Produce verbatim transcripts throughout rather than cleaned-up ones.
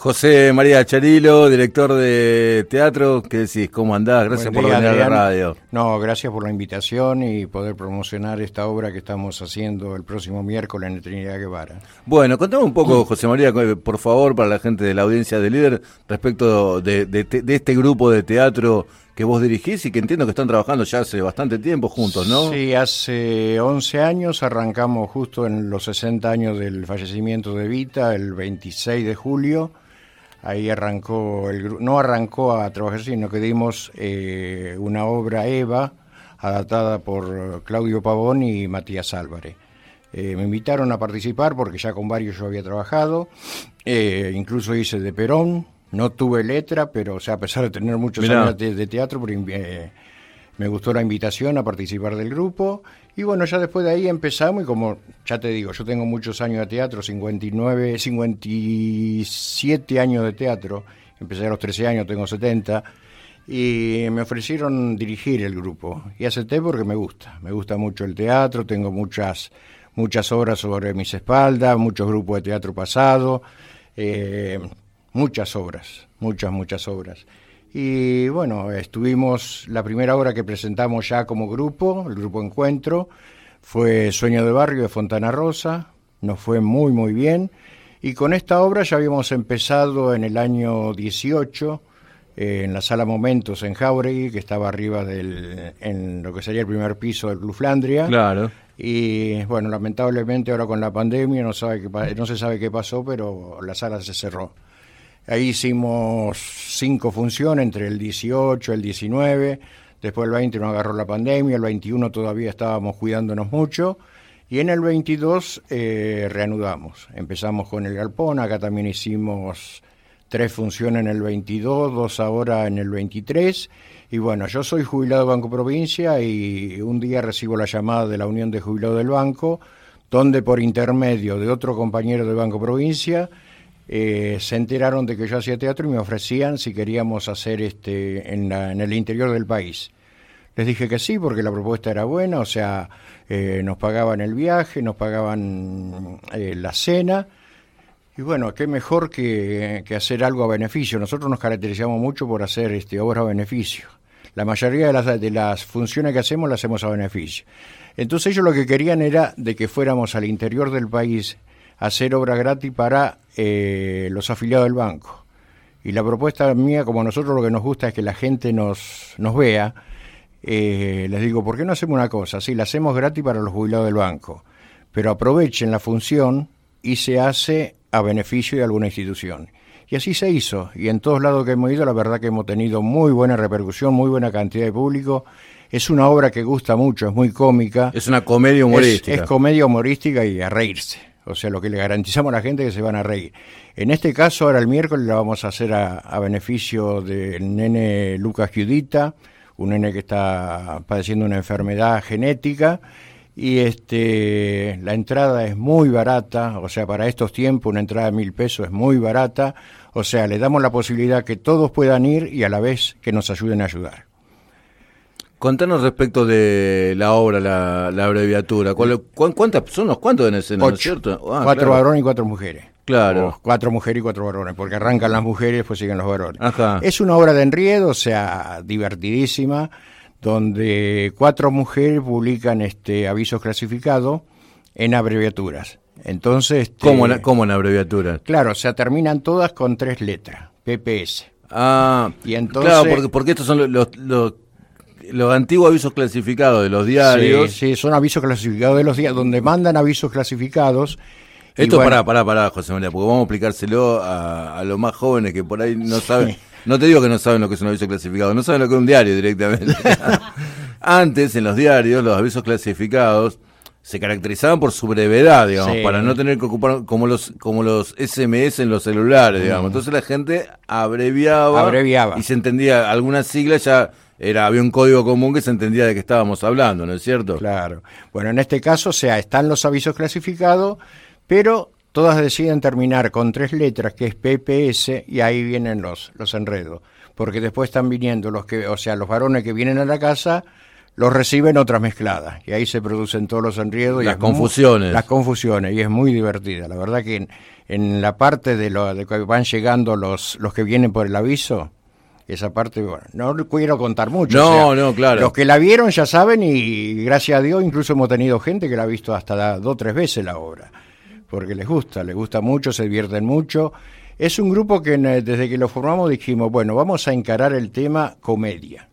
José María Charilo, director de teatro, ¿qué decís? ¿Cómo andás? Gracias Buen por día, venir a la Adrián. radio. No, gracias por la invitación y poder promocionar esta obra que estamos haciendo el próximo miércoles en el Trinidad Guevara. Bueno, contame un poco, José María, por favor, para la gente de la audiencia de Líder, respecto de, de, de este grupo de teatro que vos dirigís y que entiendo que están trabajando ya hace bastante tiempo juntos, ¿no? Sí, hace once años, arrancamos justo en los sesenta años del fallecimiento de Evita, el veintiséis de julio. Ahí arrancó, el grupo, no arrancó a trabajar, sino que dimos eh, una obra Eva, adaptada por Claudio Pavón y Matías Álvarez. Eh, me invitaron a participar porque ya con varios yo había trabajado, eh, incluso hice de Perón, no tuve letra, pero o sea, a pesar de tener muchos Mirá. años de, de teatro, pero, eh, me gustó la invitación a participar del grupo. Y bueno, ya después de ahí empezamos y como ya te digo, yo tengo muchos años de teatro, cincuenta y nueve, cincuenta y siete años de teatro, empecé a los trece años, tengo setenta, y me ofrecieron dirigir el grupo. Y acepté porque me gusta, me gusta mucho el teatro, tengo muchas, muchas obras sobre mis espaldas, muchos grupos de teatro pasado, eh, muchas obras, muchas, muchas obras. Y bueno, estuvimos, la primera obra que presentamos ya como grupo, el grupo Encuentro, fue Sueño de Barrio de Fontana Rosa, nos fue muy muy bien, y con esta obra ya habíamos empezado en el año dieciocho, eh, en la Sala Momentos en Jáuregui, que estaba arriba del, en lo que sería el primer piso del Club Flandria. Claro. Y bueno, lamentablemente ahora con la pandemia no, sabe qué, no se sabe qué pasó, pero la sala se cerró. Ahí hicimos cinco funciones entre el dieciocho, el diecinueve, después el veinte nos agarró la pandemia, el veintiuno todavía estábamos cuidándonos mucho, y en el veintidós eh, reanudamos. Empezamos con el Galpón, acá también hicimos tres funciones en el veintidós, dos ahora en el veintitrés, y bueno, yo soy jubilado de Banco Provincia y un día recibo la llamada de la Unión de Jubilados del Banco, donde por intermedio de otro compañero de Banco Provincia, Eh, se enteraron de que yo hacía teatro y me ofrecían si queríamos hacer este en, la, en el interior del país. Les dije que sí porque la propuesta era buena, o sea, eh, nos pagaban el viaje, nos pagaban eh, la cena, y bueno, qué mejor que, que hacer algo a beneficio. Nosotros nos caracterizamos mucho por hacer este, obras a beneficio. La mayoría de las, de las funciones que hacemos las hacemos a beneficio. Entonces ellos lo que querían era de que fuéramos al interior del país a hacer obra gratis para eh, los afiliados del banco. Y la propuesta mía, como a nosotros lo que nos gusta es que la gente nos, nos vea, eh, les digo, ¿por qué no hacemos una cosa? Sí, la hacemos gratis para los jubilados del banco, pero aprovechen la función y se hace a beneficio de alguna institución. Y así se hizo, y en todos lados que hemos ido, la verdad que hemos tenido muy buena repercusión, muy buena cantidad de público. Es una obra que gusta mucho, es muy cómica. Es una comedia humorística. Es, es comedia humorística y a reírse. O sea, lo que le garantizamos a la gente es que se van a reír. En este caso, ahora el miércoles la vamos a hacer a, a beneficio del nene Lucas Giudita, un nene que está padeciendo una enfermedad genética, y este la entrada es muy barata, o sea, para estos tiempos una entrada de mil pesos es muy barata, o sea, le damos la posibilidad que todos puedan ir y a la vez que nos ayuden a ayudar. Contanos respecto de la obra, la, la abreviatura. ¿Cuál, cu, ¿Cuántas son los cuántos en escena, ¿no es cierto? Ah, cuatro claro. varones y cuatro mujeres. Claro. O cuatro mujeres y cuatro varones, porque arrancan las mujeres y después siguen los varones. Ajá. Es una obra de enredo, o sea, divertidísima, donde cuatro mujeres publican este avisos clasificados en abreviaturas. Entonces, este, ¿Cómo, la, ¿Cómo en abreviaturas? Claro, o sea, terminan todas con tres letras, P P S. Ah, y entonces, claro, porque, porque estos son los, los, los, los antiguos avisos clasificados de los diarios. Sí, sí, son avisos clasificados de los diarios, donde mandan avisos clasificados. Esto, bueno, pará, pará, pará, José María, porque vamos a explicárselo a, a los más jóvenes que por ahí no saben. No te digo que no saben lo que es un aviso clasificado, no saben lo que es un diario directamente. Antes, en los diarios, los avisos clasificados se caracterizaban por su brevedad, digamos, sí, para no tener que ocupar como los como los S M S en los celulares, digamos. Entonces la gente abreviaba, abreviaba. y se entendía algunas siglas, ya era había un código común que se entendía de qué estábamos hablando, ¿no es cierto? Claro. Bueno, en este caso, o sea, están los avisos clasificados, pero todas deciden terminar con tres letras, que es P P S, y ahí vienen los, los enredos. Porque después están viniendo los que, o sea, los varones que vienen a la casa, los reciben otras mezcladas, y ahí se producen todos los enredos. Las confusiones. Muy, las confusiones, y es muy divertida. La verdad que en, en la parte de, lo, de que van llegando los, los que vienen por el aviso, esa parte, bueno, no quiero contar mucho. No, o sea, no, claro. Los que la vieron ya saben, y gracias a Dios incluso hemos tenido gente que la ha visto hasta dos o tres veces la obra, porque les gusta, les gusta mucho, se divierten mucho. Es un grupo que desde que lo formamos dijimos, bueno, vamos a encarar el tema comedia,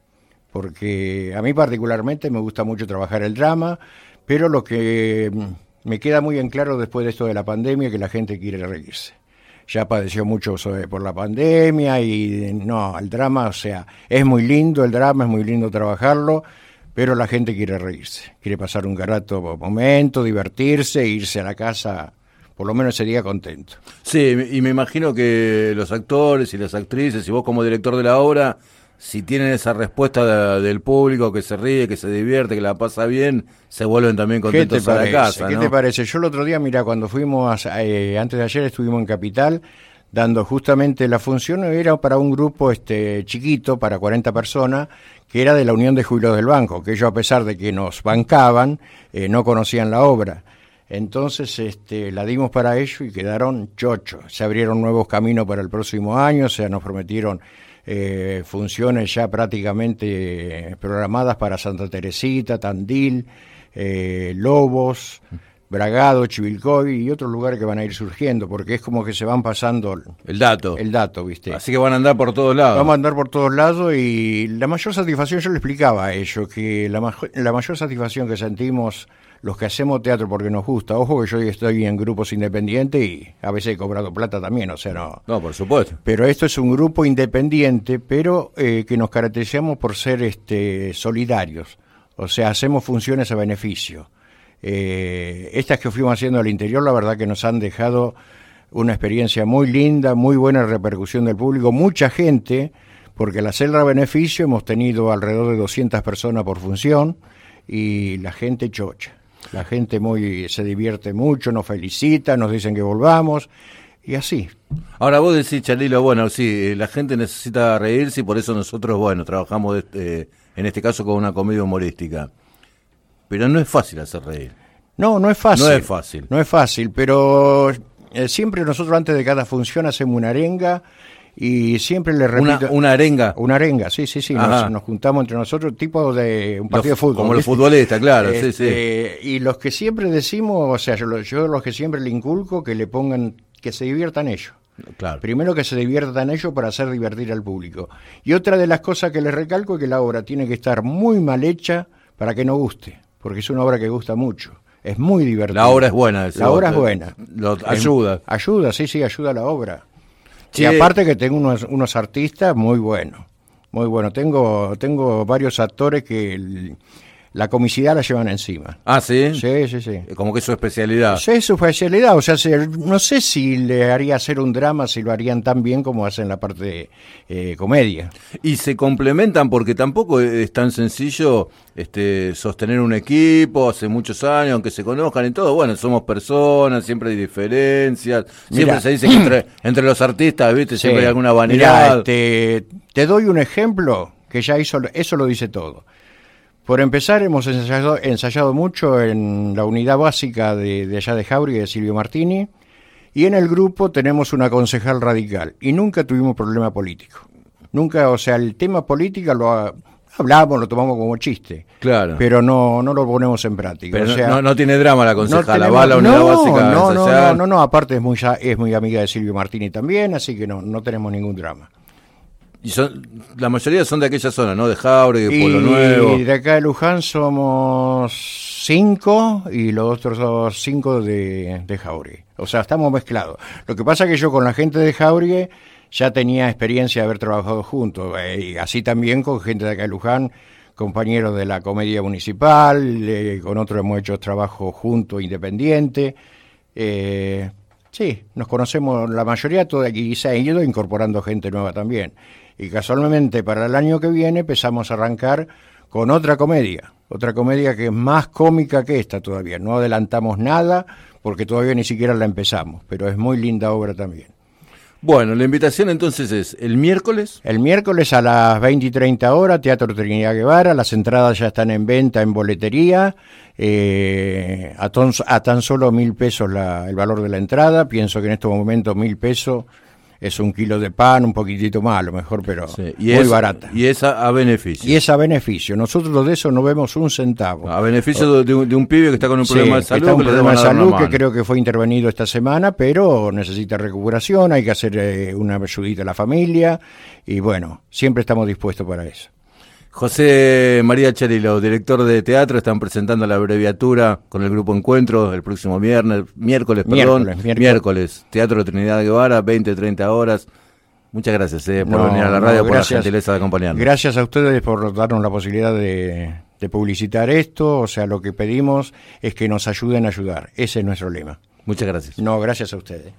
porque a mí particularmente me gusta mucho trabajar el drama, pero lo que me queda muy en claro después de esto de la pandemia es que la gente quiere reírse. Ya padeció mucho sobre, por la pandemia y no, el drama, o sea, es muy lindo el drama, es muy lindo trabajarlo, pero la gente quiere reírse, quiere pasar un grato momento, divertirse, irse a la casa, por lo menos ese día contento. Sí, y me imagino que los actores y las actrices, y vos como director de la obra, si tienen esa respuesta de, del público que se ríe, que se divierte, que la pasa bien, se vuelven también contentos a la casa, ¿Qué ¿no? te parece? Yo el otro día, mira, cuando fuimos, eh, antes de ayer estuvimos en Capital, dando justamente la función, era para un grupo este chiquito, para cuarenta personas, que era de la Unión de Jubilados del Banco, que ellos, a pesar de que nos bancaban, eh, no conocían la obra. Entonces este, la dimos para ellos y quedaron chochos. Se abrieron nuevos caminos para el próximo año, o sea, nos prometieron eh, funciones ya prácticamente eh, programadas para Santa Teresita, Tandil, eh, Lobos, Bragado, Chivilcoy y otros lugares que van a ir surgiendo, porque es como que se van pasando el, el dato. El dato, ¿viste? Así que van a andar por todos lados. Vamos a andar por todos lados, y la mayor satisfacción, yo le explicaba a ellos, que la, ma- la mayor satisfacción que sentimos los que hacemos teatro porque nos gusta, ojo que yo estoy en grupos independientes y a veces he cobrado plata también, o sea, no... No, por supuesto. Pero esto es un grupo independiente, pero eh, que nos caracterizamos por ser este solidarios, o sea, hacemos funciones a beneficio. Eh, estas que fuimos haciendo al interior, la verdad que nos han dejado una experiencia muy linda, muy buena repercusión del público, mucha gente, porque al hacerla a beneficio hemos tenido alrededor de doscientas personas por función, y la gente chocha. La gente muy se divierte mucho, nos felicita, nos dicen que volvamos, y así. Ahora vos decís, Chalilo, bueno, sí, la gente necesita reírse y por eso nosotros, bueno, trabajamos este, en este caso con una comedia humorística. Pero no es fácil hacer reír. No, no es fácil. No es fácil. No es fácil, pero eh, siempre nosotros antes de cada función hacemos una arenga. Y siempre le repito... ¿Una, una arenga? Una arenga, sí, sí, sí. Nos, nos juntamos entre nosotros, tipo de un partido los, de fútbol. Como los futbolistas, claro, este, sí, sí. Y los que siempre decimos, o sea, yo, yo los que siempre le inculco, que le pongan, que se diviertan ellos. Claro. Primero que se diviertan ellos para hacer divertir al público. Y otra de las cosas que les recalco es que la obra tiene que estar muy mal hecha para que no guste, porque es una obra que gusta mucho. Es muy divertida. La obra es buena. La obra es buena. Lo, ayuda. Eh, ayuda, sí, sí, ayuda a la obra. Sí. Y aparte que tengo unos, unos artistas muy buenos, muy buenos. Tengo, tengo varios actores que el, la comicidad la llevan encima. Ah, ¿sí? Sí, sí, sí. Como que es su especialidad. Sí, es su especialidad. O sea, se, no sé si le haría hacer un drama, si lo harían tan bien como hacen la parte de eh, comedia. Y se complementan porque tampoco es tan sencillo este, sostener un equipo hace muchos años, aunque se conozcan y todo. Bueno, somos personas, siempre hay diferencias. Siempre Mirá. Se dice que entre, entre los artistas, ¿viste? Sí. Siempre hay alguna vanidad. Mirá, este, te doy un ejemplo que ya hizo, eso lo dice todo. Por empezar, hemos ensayado, ensayado mucho en la unidad básica de, de allá de Jauregui, de Silvio Martini, y en el grupo tenemos una concejal radical, y nunca tuvimos problema político. Nunca, o sea, el tema política lo ha, hablamos, lo tomamos como chiste, claro, pero no no lo ponemos en práctica. Pero o sea, no, no tiene drama la concejala, no tenemos, va a la unidad no, básica. No, no, no, no, no, aparte es muy, es muy amiga de Silvio Martini también, así que no, no tenemos ningún drama. Y son, la mayoría son de aquella zona, ¿no? De Jauregui, de Pueblo Nuevo. Y de acá de Luján somos cinco y los otros son cinco de, de Jauregui. O sea, estamos mezclados. Lo que pasa es que yo con la gente de Jauregui ya tenía experiencia de haber trabajado juntos. Eh, y así también con gente de acá de Luján, compañeros de la comedia municipal, eh, con otros hemos hecho trabajo juntos, independiente. Eh, sí, nos conocemos la mayoría, toda aquí se ha ido incorporando gente nueva también. Y casualmente para el año que viene empezamos a arrancar con otra comedia, otra comedia que es más cómica que esta todavía. No adelantamos nada porque todavía ni siquiera la empezamos, pero es muy linda obra también. Bueno, la invitación entonces es el miércoles. El miércoles a las veinte y treinta horas, Teatro Trinidad Guevara. Las entradas ya están en venta en boletería. Eh, a, ton, a tan solo mil pesos la, el valor de la entrada. Pienso que en estos momentos mil pesos es un kilo de pan, un poquitito más a lo mejor, pero sí, y muy es, barata. Y es a, a beneficio. Y es a beneficio. Nosotros de eso no vemos un centavo. A beneficio de un, de un pibe que está con un sí, problema de salud. Está un que problema de salud que mano. creo que fue intervenido esta semana, pero necesita recuperación, hay que hacer eh, una ayudita a la familia y bueno, siempre estamos dispuestos para eso. José María Cherilo, director de teatro, están presentando la abreviatura con el Grupo Encuentro el próximo viernes, miércoles, perdón, miércoles, miércoles. miércoles, Teatro Trinidad Guevara, veinte, treinta horas. Muchas gracias eh, por no, venir a la no, radio, gracias, por la gentileza de acompañarnos. Gracias a ustedes por darnos la posibilidad de, de publicitar esto, o sea, lo que pedimos es que nos ayuden a ayudar, ese es nuestro lema. Muchas gracias. No, gracias a ustedes.